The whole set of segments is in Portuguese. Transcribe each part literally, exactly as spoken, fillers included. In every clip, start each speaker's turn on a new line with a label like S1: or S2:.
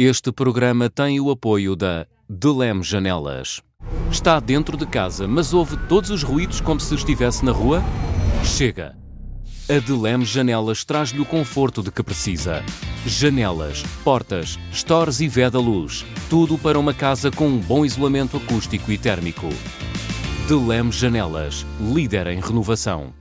S1: Este programa tem o apoio da Delem Janelas. Está dentro de casa, mas ouve todos os ruídos como se estivesse na rua? Chega! A Delem Janelas traz-lhe o conforto de que precisa. Janelas, portas, stores e veda-luz. Tudo para uma casa com um bom isolamento acústico e térmico. Delem Janelas, líder em renovação.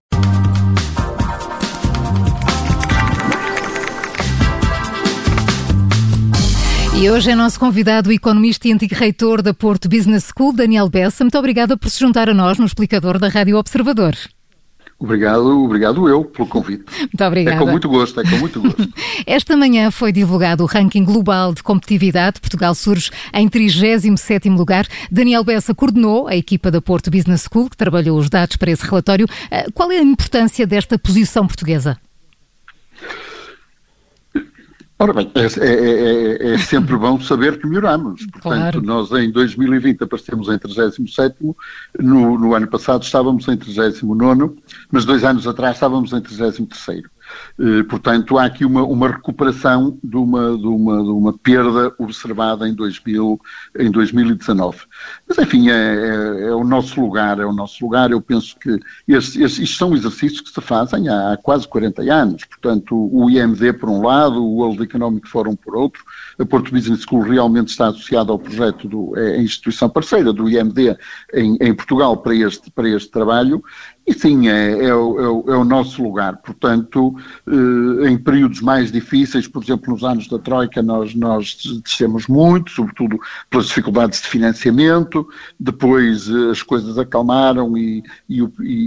S2: E hoje é nosso convidado o economista e antigo reitor da Porto Business School, Daniel Bessa. Muito obrigada por se juntar a nós no explicador da Rádio Observador.
S3: Obrigado, obrigado eu pelo convite.
S2: Muito obrigada.
S3: É com muito gosto, é com muito gosto.
S2: Esta manhã foi divulgado o ranking global de competitividade. Portugal surge em trigésimo sétimo lugar. Daniel Bessa coordenou a equipa da Porto Business School, que trabalhou os dados para esse relatório. Qual é a importância desta posição portuguesa?
S3: Ora bem, é, é, é, é sempre bom saber que melhoramos. Portanto, claro. Nós em dois mil e vinte aparecemos em trigésimo sétimo, no, no ano passado estávamos em trigésimo nono, mas dois anos atrás estávamos em trigésimo terceiro. Eh, portanto, há aqui uma, uma recuperação de uma, de, uma, de uma perda observada em, dois mil, em dois mil e dezanove. Mas, enfim, é, é, é o nosso lugar, é o nosso lugar. Eu penso que estes, estes, isto são exercícios que se fazem há, há quase quarenta anos. Portanto, o I M D por um lado, o World Economic Forum por outro. A Porto Business School realmente está associada ao projeto, do, é a instituição parceira do I M D em, em Portugal para este, para este trabalho. E sim, é, é, o, é, o, é o nosso lugar. Portanto, eh, em períodos mais difíceis, por exemplo, nos anos da Troika, nós, nós descemos muito, sobretudo pelas dificuldades de financiamento. Depois eh, as coisas acalmaram e, e,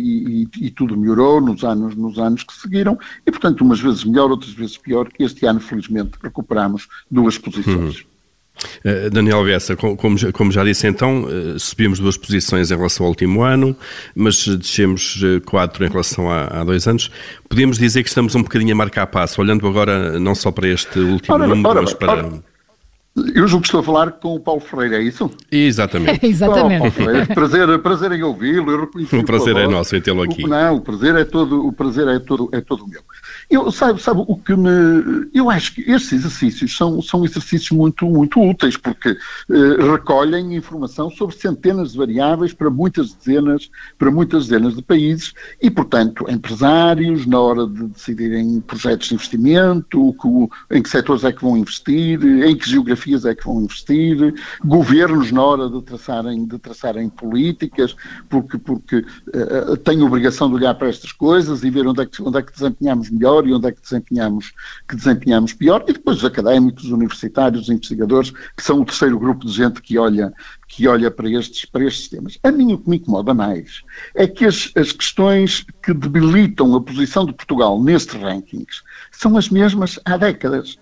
S3: e, e, e tudo melhorou nos anos, nos anos que seguiram. E, portanto, umas vezes melhor, outras vezes pior. Este ano, felizmente, recuperamos duas posições.
S4: Hum. Uh, Daniel Bessa, como, como já disse então, uh, subimos duas posições em relação ao último ano, mas descemos uh, quatro em relação a, a dois anos. Podemos dizer que estamos um bocadinho a marcar passo, olhando agora não só para este último ora, número, ora, mas para... Ora.
S3: Eu julgo que estou a falar com o Paulo Ferreira, é isso?
S4: Exatamente.
S2: Exatamente.
S3: Oh, Paulo Ferreira, prazer, prazer em ouvi-lo. Eu
S4: o prazer é nosso em tê-lo aqui.
S3: O, não, o prazer é todo, o prazer é todo, é todo meu. Eu, sabe, sabe o que me... Eu acho que estes exercícios são, são exercícios muito, muito úteis, porque eh, recolhem informação sobre centenas de variáveis para muitas dezenas, para muitas dezenas de países e, portanto, empresários, na hora de decidirem projetos de investimento, que, em que setores é que vão investir, em que geografia é que vão investir, governos na hora de traçarem, de traçarem políticas, porque, porque uh, têm a obrigação de olhar para estas coisas e ver onde é que, onde é que desempenhamos melhor e onde é que desempenhamos, que desempenhamos pior, e depois os académicos, os universitários, os investigadores, que são o terceiro grupo de gente que olha, que olha para, estes, para estes temas. A mim o que me incomoda mais é que as, as questões que debilitam a posição de Portugal nestes rankings são as mesmas há décadas.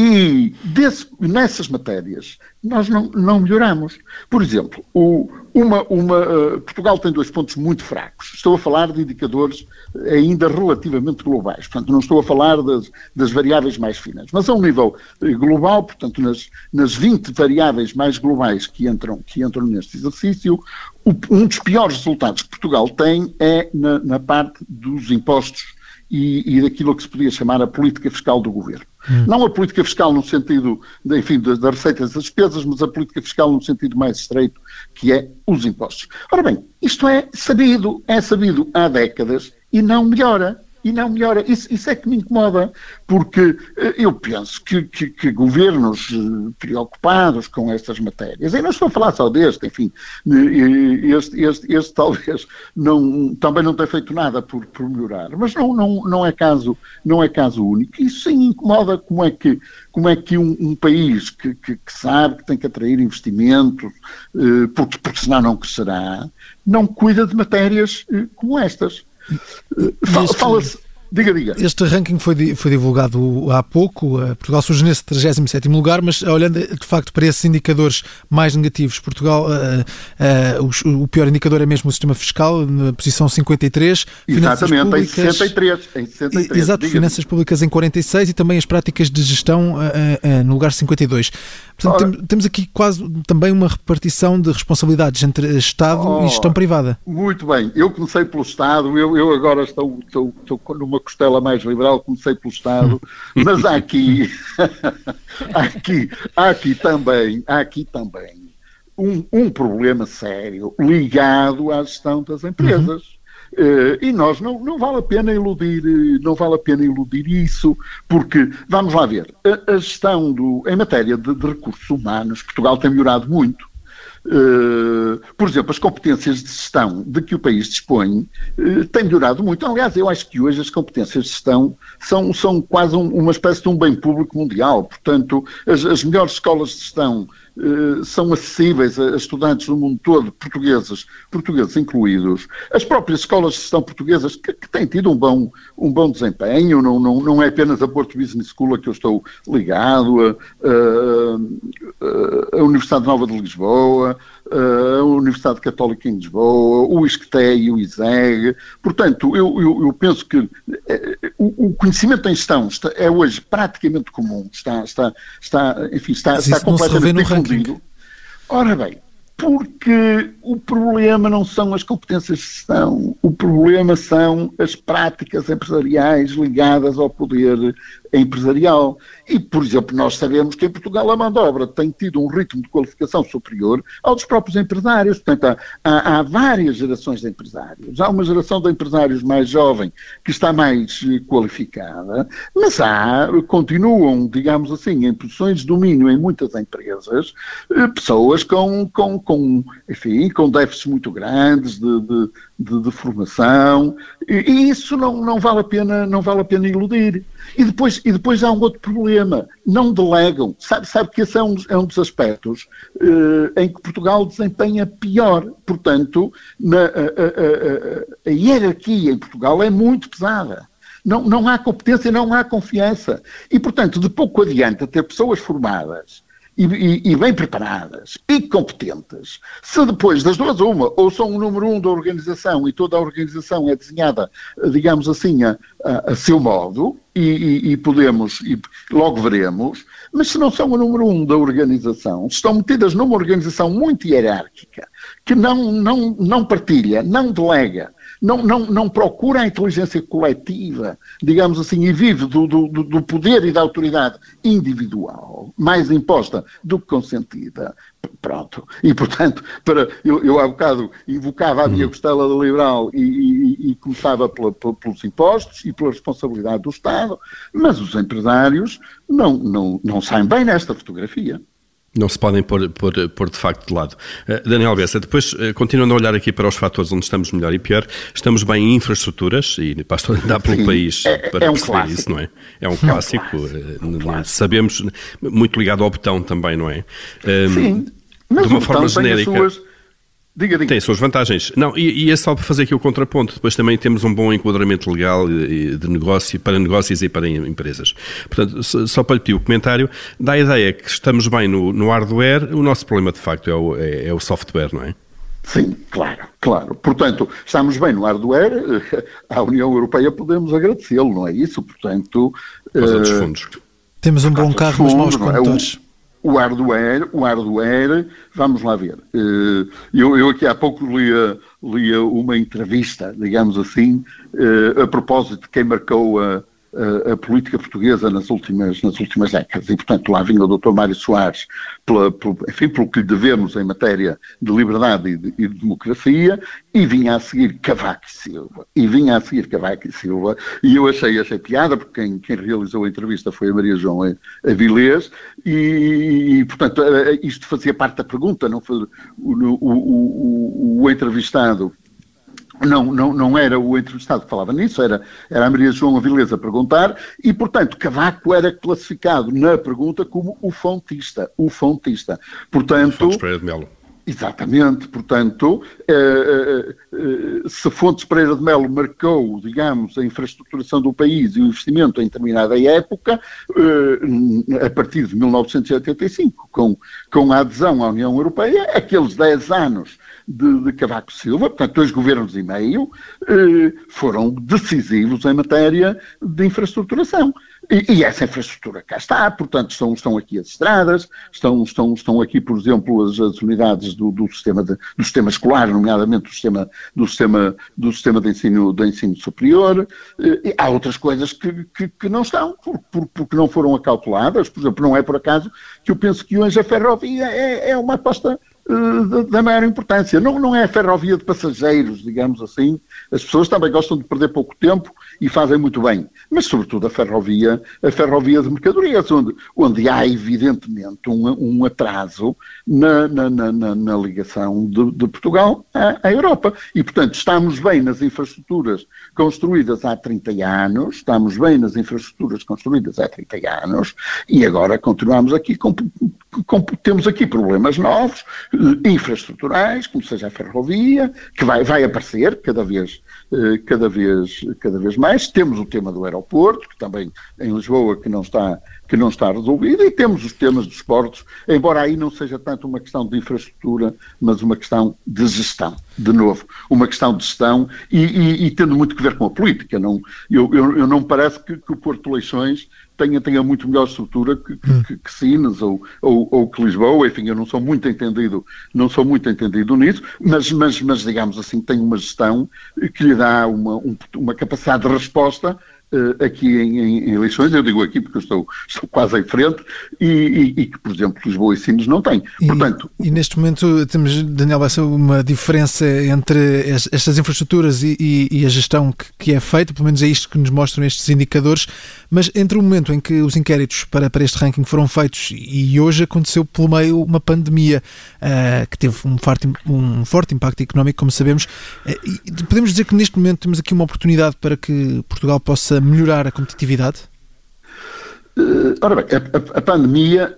S3: E desse, nessas matérias nós não, não melhoramos. Por exemplo, o, uma, uma, uh, Portugal tem dois pontos muito fracos. Estou a falar de indicadores ainda relativamente globais. Portanto, não estou a falar das, das variáveis mais finas. Mas a um nível uh, global, portanto, nas, nas vinte variáveis mais globais que entram, que entram neste exercício, o, um dos piores resultados que Portugal tem é na, na parte dos impostos E, e daquilo que se podia chamar a política fiscal do governo. Hum. Não a política fiscal no sentido, de, enfim, das da receitas e das despesas, mas a política fiscal no sentido mais estreito, que é os impostos. Ora bem, isto é sabido, é sabido há décadas e não melhora. E não melhora. Isso, isso é que me incomoda, porque eu penso que, que, que governos preocupados com estas matérias, e não estou a falar só deste, enfim, este, este, este talvez não, também não tem feito nada por, por melhorar, mas não, não, não, é caso, não é caso único. Isso sim incomoda como é que, como é que um, um país que, que, que sabe que tem que atrair investimentos, porque, porque senão não crescerá, não cuida de matérias como estas.
S5: Este,
S3: Fala-se, diga, diga.
S5: Este ranking foi, foi divulgado há pouco. Portugal surge nesse trigésimo sétimo lugar, mas olhando de facto para esses indicadores mais negativos, Portugal, uh, uh, o, o pior indicador é mesmo o sistema fiscal, na posição cinquenta e três.
S3: Exatamente,
S5: públicas,
S3: em sessenta e três. Em sessenta e três
S5: exato,
S3: diga,
S5: finanças
S3: diga.
S5: públicas em quarenta e seis e também as práticas de gestão uh, uh, no lugar cinquenta e dois. Portanto, Ora, tem, temos aqui quase também uma repartição de responsabilidades entre Estado oh, e gestão privada.
S3: Muito bem, eu comecei pelo Estado, eu, eu agora estou, estou, estou numa costela mais liberal, comecei pelo Estado, mas há aqui, há aqui, há aqui também, há aqui também um, um problema sério ligado à gestão das empresas. Uhum. Uh, e nós não, não vale a pena iludir, não vale a pena iludir isso, porque, vamos lá ver, a, a gestão do, em matéria de, de recursos humanos, Portugal tem melhorado muito. Uh, por exemplo, as competências de gestão de que o país dispõe uh, têm melhorado muito. Aliás, eu acho que hoje as competências de gestão são, são quase um, uma espécie de um bem público mundial. Portanto, as, as melhores escolas de gestão uh, são acessíveis a, a estudantes do mundo todo, portugueses, portugueses incluídos. As próprias escolas de gestão portuguesas que, que têm tido um bom, um bom desempenho, não, não, não é apenas a Porto Business School a que eu estou ligado, a, a, a Universidade Nova de Lisboa, a Universidade Católica em Lisboa, o ISCTE e o ISEG. Portanto, eu, eu, eu penso que eh, o, o conhecimento em gestão está, é hoje praticamente comum, está, está, está, enfim, está, está completamente difundido. Ora bem, porque o problema não são as competências de gestão, o problema são as práticas empresariais ligadas ao poder empresarial. E, por exemplo, nós sabemos que em Portugal a mão de obra tem tido um ritmo de qualificação superior ao dos próprios empresários. Portanto, há, há, há várias gerações de empresários. Há uma geração de empresários mais jovem que está mais eh, qualificada, mas há, continuam, digamos assim, em posições de domínio em muitas empresas, eh, pessoas com, com, com, enfim, com déficits muito grandes de, de, de, de formação, e, e isso não, não, vale a pena, não vale a pena iludir. E depois, e depois há um outro problema, não delegam. Sabe, sabe que esse é um, é um dos aspectos uh, em que Portugal desempenha pior. Portanto, na, a, a, a, a hierarquia em Portugal é muito pesada. Não, não há competência, não há confiança. E, portanto, de pouco adianta ter pessoas formadas E, e, e bem preparadas e competentes, se depois das duas uma, ou são o número um da organização e toda a organização é desenhada, digamos assim, a, a, a seu modo, e, e, e podemos, e logo veremos, mas se não são o número um da organização, estão metidas numa organização muito hierárquica, que não, não, não partilha, não delega, Não, não, não procura a inteligência coletiva, digamos assim, e vive do, do, do poder e da autoridade individual, mais imposta do que consentida. Pronto. E, portanto, para, eu, eu há bocado invocava a minha costela liberal e, e, e começava pela, pelos impostos e pela responsabilidade do Estado, mas os empresários não, não, não saem bem nesta fotografia.
S4: Não se podem pôr, pôr, pôr de facto de lado. Uh, Daniel Bessa, depois, uh, continuando a olhar aqui para os fatores onde estamos melhor e pior, estamos bem em infraestruturas, e basta andar pelo Sim, país
S3: é,
S4: para
S3: é um
S4: perceber
S3: clássico.
S4: Isso, não é? É um clássico, é um clássico. Uh, clássico. Sabemos, muito ligado ao botão também, não é? Um,
S3: Sim, mas
S4: de uma
S3: o
S4: forma genérica.
S3: Tem as suas... Diga, diga.
S4: Tem as suas vantagens. Não, e, e é só para fazer aqui o contraponto. Depois também temos um bom enquadramento legal de negócio, para negócios e para empresas. Portanto, só para lhe pedir o comentário, dá a ideia que estamos bem no, no hardware, o nosso problema de facto é o, é, é o software, não é?
S3: Sim, claro, claro. Portanto, estamos bem no hardware, à União Europeia podemos agradecê-lo, não é isso? Portanto...
S4: Os uh, outros fundos.
S5: Temos um bom carro, mas maus condutores.
S3: O hardware, o hardware, vamos lá ver. Eu, eu aqui há pouco lia, lia uma entrevista, digamos assim, a propósito de quem marcou a, a, a política portuguesa nas últimas, nas últimas décadas. E, portanto, lá vinha o doutor Mário Soares, pela, pelo, enfim, pelo que lhe devemos em matéria de liberdade e de, e de democracia, e vinha a seguir Cavaco e Silva. E vinha a seguir Cavaco e Silva. E eu achei, achei piada, porque quem, quem realizou a entrevista foi a Maria João Avilés, e, e, portanto, isto fazia parte da pergunta, não foi o, o, o, o entrevistado. Não, não, não era o entrevistado que falava nisso, era, era a Maria João Avilés a perguntar, e, portanto, Cavaco era classificado na pergunta como o fontista, o fontista. Portanto...
S4: Fontes Pereira de Melo.
S3: Exatamente, portanto, eh, eh, se Fontes Pereira de Melo marcou, digamos, a infraestruturação do país e o investimento em determinada época, eh, a partir de mil novecentos e oitenta e cinco, com, com a adesão à União Europeia, aqueles dez anos de, de Cavaco Silva, portanto, dois governos e meio, eh, foram decisivos em matéria de infraestruturação. E, e essa infraestrutura cá está, portanto, estão, estão aqui as estradas, estão, estão, estão aqui, por exemplo, as, as unidades do, do, sistema de, do sistema escolar, nomeadamente do sistema, do sistema, do sistema de, ensino, de ensino superior. E há outras coisas que, que, que não estão, por, por, porque não foram acauteladas. Por exemplo, não é por acaso que eu penso que hoje a ferrovia é, é uma aposta uh, da maior importância. Não, não é a ferrovia de passageiros, digamos assim. As pessoas também gostam de perder pouco tempo e fazem muito bem. Mas, sobretudo, a ferrovia, a ferrovia de mercadorias, onde, onde há, evidentemente, um, um atraso na, na, na, na ligação de, de Portugal à, à Europa. E, portanto, estamos bem nas infraestruturas construídas há trinta anos, estamos bem nas infraestruturas construídas há trinta anos, e agora continuamos aqui com, com, temos aqui problemas novos, infraestruturais, como seja a ferrovia, que vai, vai aparecer cada vez, cada vez, cada vez mais. Temos o tema do aeroporto, que também em Lisboa que não está, que não está resolvido, e temos os temas dos portos, embora aí não seja tanto uma questão de infraestrutura, mas uma questão de gestão, de novo, uma questão de gestão e, e, e tendo muito que ver com a política. Não, eu, eu, eu não me parece que, que o Porto de Leixões tenha, tenha muito melhor estrutura que, que, que Sines ou, ou, ou que Lisboa. Enfim, eu não sou muito entendido, não sou muito entendido nisso, mas, mas, mas digamos assim, tem uma gestão que lhe dá uma, um, uma capacidade de resposta uh, aqui em, em, em Leixões. Eu digo aqui porque eu estou, estou quase em frente e, e, e que, por exemplo, Lisboa e Sines não têm. Portanto,
S5: e, e neste momento temos, Daniel Bessa, uma diferença entre as, estas infraestruturas e, e, e a gestão que, que é feita, pelo menos é isto que nos mostram estes indicadores. Mas entre o momento em que os inquéritos para, para este ranking foram feitos e hoje aconteceu pelo meio uma pandemia uh, que teve um forte, um forte impacto económico, como sabemos, uh, podemos dizer que neste momento temos aqui uma oportunidade para que Portugal possa melhorar a competitividade?
S3: Uh, ora bem, a, a, a pandemia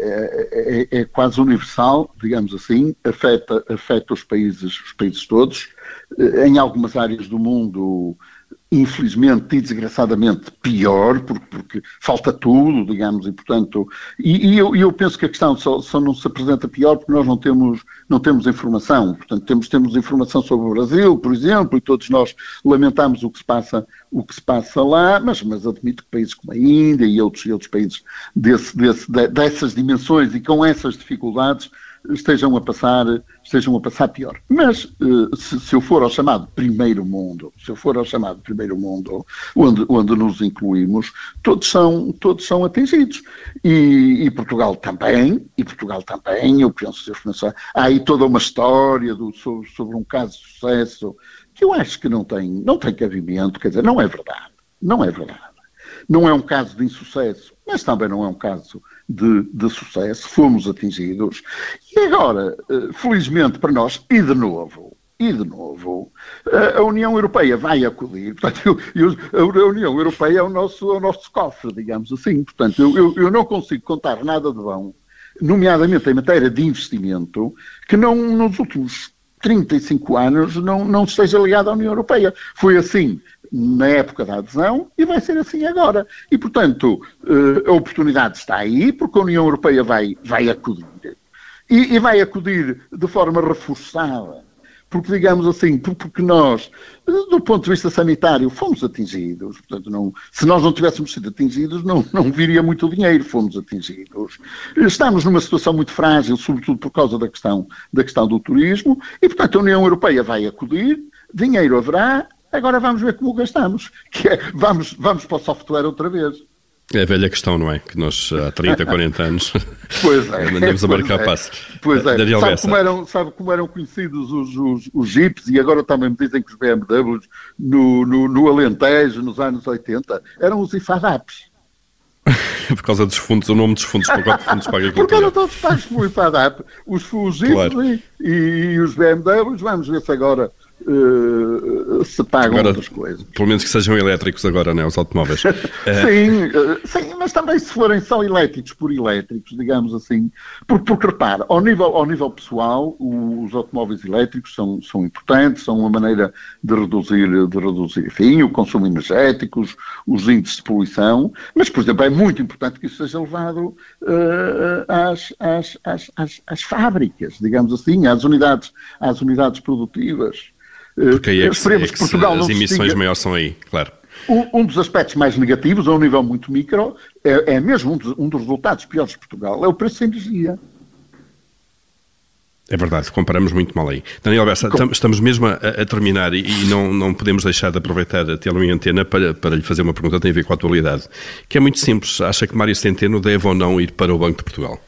S3: é, é, é quase universal, digamos assim, afeta, afeta os países, os países todos. Uh, em algumas áreas do mundo, infelizmente e desgraçadamente pior, porque, porque falta tudo, digamos, e portanto, e, e eu, eu penso que a questão só, só não se apresenta pior porque nós não temos, não temos informação. Portanto, temos, temos informação sobre o Brasil, por exemplo, e todos nós lamentamos o que se passa, o que se passa lá, mas, mas admito que países como a Índia e outros, e outros países desse, desse, de, dessas dimensões e com essas dificuldades estejam a passar, estejam a passar pior. Mas se, se eu for ao chamado primeiro mundo, se eu for ao chamado primeiro mundo, onde, onde nos incluímos, todos são, todos são atingidos. E, e Portugal também, e Portugal também, eu penso, se eu pensar, há aí toda uma história do, sobre, sobre um caso de sucesso que eu acho que não tem, não tem cabimento, quer dizer, não é verdade, não é verdade. Não é um caso de insucesso, mas também não é um caso de, de sucesso. Fomos atingidos. E agora, felizmente para nós, e de novo, e de novo, a União Europeia vai acudir. Portanto, eu, eu, a União Europeia é o nosso, é o nosso cofre, digamos assim. Portanto, eu, eu, eu não consigo contar nada de bom, nomeadamente em matéria de investimento, que não nos últimos trinta e cinco anos não, não esteja ligado à União Europeia. Foi assim na época da adesão e vai ser assim agora. E, portanto, a oportunidade está aí, porque a União Europeia vai, vai acudir. E, e vai acudir de forma reforçada. Porque, digamos assim, porque nós, do ponto de vista sanitário, fomos atingidos. Portanto, não, se nós não tivéssemos sido atingidos, não, não viria muito dinheiro. Fomos atingidos. Estamos numa situação muito frágil, sobretudo por causa da questão, da questão do turismo. E, portanto, a União Europeia vai acudir, dinheiro haverá. Agora vamos ver como gastamos, que é, vamos, vamos para o software outra vez.
S4: É a velha questão, não é? Que nós há trinta, quarenta anos
S3: pois é,
S4: mandamos a marcar
S3: é,
S4: passo.
S3: Pois é, sabe como, eram, sabe como eram conhecidos os, os, os Jeeps, e agora também me dizem que os B M Ws no, no, no Alentejo, nos anos oitenta, eram os I F A D A Ps.
S4: Por causa dos fundos, o nome dos fundos, para quatro fundos para a agricultura.
S3: Porque eram todos pagos pelo I F A D A P, os, os Jeeps claro. e, e os B M Ws. Vamos ver se agora... Uh, se pagam
S4: agora,
S3: outras coisas.
S4: Pelo menos que sejam elétricos agora, não é? Os automóveis.
S3: sim, sim, mas também se forem só elétricos por elétricos, digamos assim, porque, porque repara, ao nível, ao nível pessoal, os automóveis elétricos são, são importantes, são uma maneira de reduzir, de reduzir enfim, o consumo energético, os, os índices de poluição, mas, por exemplo, é muito importante que isso seja levado uh, às, às, às, às, às fábricas, digamos assim, às unidades, às unidades produtivas.
S4: Porque aí é que,
S3: Esperemos
S4: é que,
S3: que Portugal
S4: as
S3: não
S4: emissões
S3: siga...
S4: maiores são aí, claro.
S3: Um, um dos aspectos mais negativos, a um nível muito micro, é, é mesmo um dos, um dos resultados piores de Portugal, é o preço da energia.
S4: É verdade, comparamos muito mal aí. Daniel Bessa, Com... estamos mesmo a, a terminar e, e não, não podemos deixar de aproveitar a tê-lo em antena para, para lhe fazer uma pergunta que tem a ver com a atualidade, que é muito simples. Acha que Mário Centeno deve ou não ir para o Banco de Portugal?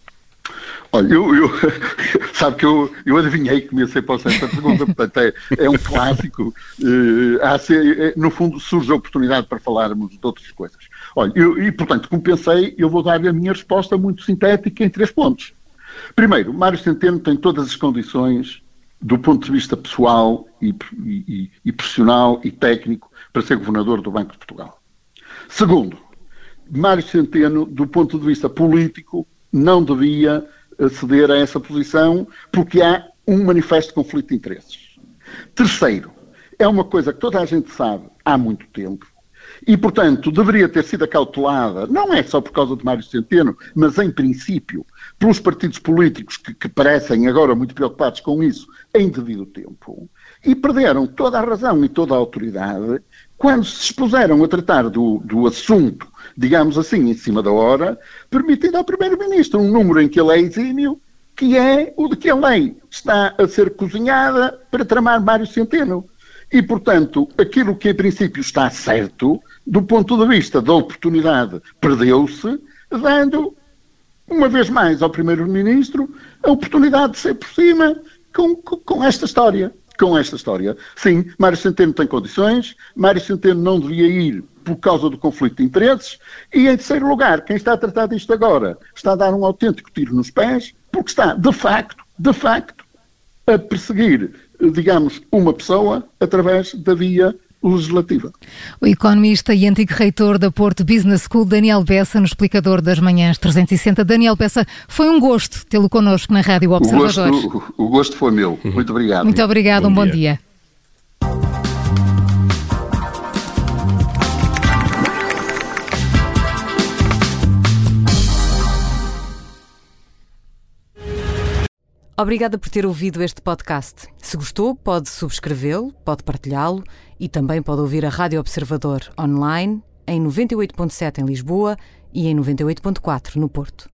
S3: Olha, eu, eu, sabe que eu, eu adivinhei que me ia ser posta esta pergunta, portanto é, é um clássico. Uh, há ser, no fundo surge a oportunidade para falarmos de outras coisas. Olha, eu, e portanto, como pensei, eu vou dar a minha resposta muito sintética em três pontos. Primeiro, Mário Centeno tem todas as condições, do ponto de vista pessoal e, e, e profissional e técnico, para ser governador do Banco de Portugal. Segundo, Mário Centeno, do ponto de vista político, não devia ceder a essa posição porque há um manifesto conflito de interesses. Terceiro, é uma coisa que toda a gente sabe há muito tempo e, portanto, deveria ter sido acautelada, não é só por causa de Mário Centeno, mas em princípio, pelos partidos políticos que, que parecem agora muito preocupados com isso em devido tempo e perderam toda a razão e toda a autoridade quando se expuseram a tratar do, do assunto, digamos assim, em cima da hora, permitindo ao Primeiro-Ministro um número em que ele é exímio, que é o de que a lei está a ser cozinhada para tramar Mário Centeno. E, portanto, aquilo que em princípio está certo, do ponto de vista da oportunidade, perdeu-se, dando, uma vez mais, ao Primeiro-Ministro a oportunidade de ser por cima com, com, com esta história. Com esta história. Sim, Mário Centeno tem condições, Mário Centeno não devia ir por causa do conflito de interesses e, em terceiro lugar, quem está a tratar disto agora está a dar um autêntico tiro nos pés porque está, de facto, de facto, a perseguir, digamos, uma pessoa através da via legislativa.
S2: O economista e antigo reitor da Porto Business School, Daniel Bessa, no explicador das manhãs trezentos e sessenta. Daniel Bessa, foi um gosto tê-lo connosco na Rádio Observador.
S3: O gosto, o gosto foi meu. Muito obrigado.
S2: Muito obrigado, um bom dia.
S6: Obrigada por ter ouvido este podcast. Se gostou, pode subscrevê-lo, pode partilhá-lo e também pode ouvir a Rádio Observador online em noventa e oito ponto sete em Lisboa e em noventa e oito ponto quatro no Porto.